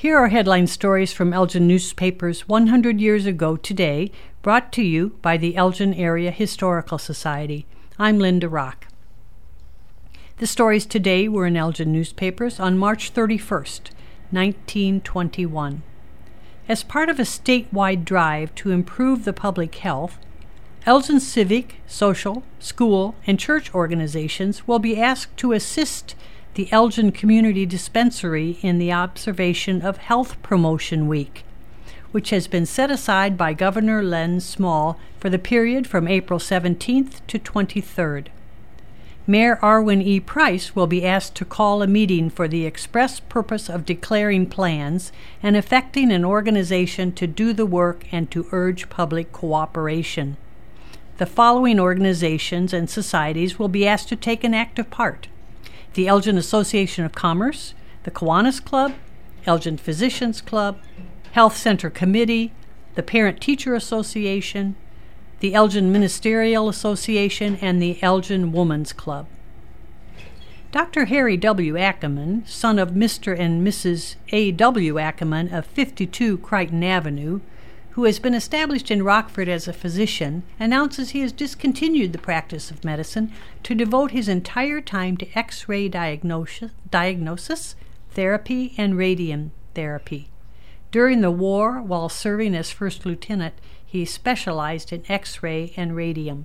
Here are headline stories from Elgin newspapers 100 years ago today, brought to you by the Elgin Area Historical Society. I'm Linda Rock. The stories today were in Elgin newspapers on March 31st, 1921. As part of a statewide drive to improve the public health, Elgin civic, social, school, and church organizations will be asked to assist the Elgin Community Dispensary in the observation of Health Promotion Week, which has been set aside by Governor Len Small for the period from April 17th to 23rd. Mayor Arwin E. Price will be asked to call a meeting for the express purpose of declaring plans and effecting an organization to do the work and to urge public cooperation. The following organizations and societies will be asked to take an active part: the Elgin Association of Commerce, the Kiwanis Club, Elgin Physicians Club, Health Center Committee, the Parent-Teacher Association, the Elgin Ministerial Association, and the Elgin Women's Club. Dr. Harry W. Ackerman, son of Mr. and Mrs. A. W. Ackerman of 52 Crichton Avenue, who has been established in Rockford as a physician, announces he has discontinued the practice of medicine to devote his entire time to X-ray diagnosis, therapy, and radium therapy. During the war, while serving as first lieutenant, he specialized in X-ray and radium.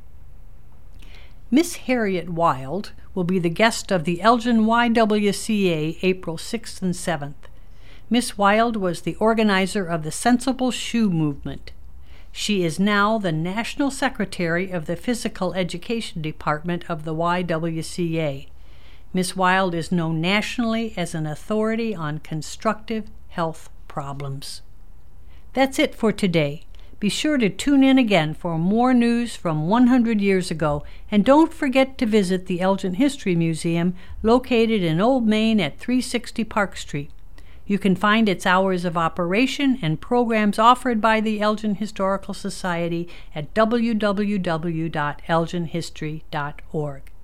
Miss Harriet Wild will be the guest of the Elgin YWCA April 6th and 7th. Miss Wild was the organizer of the Sensible Shoe Movement. She is now the National Secretary of the Physical Education Department of the YWCA. Miss Wild is known nationally as an authority on constructive health problems. That's it for today. Be sure to tune in again for more news from 100 years ago, and don't forget to visit the Elgin History Museum located in Old Main at 360 Park Street. You can find its hours of operation and programs offered by the Elgin Historical Society at www.elginhistory.org.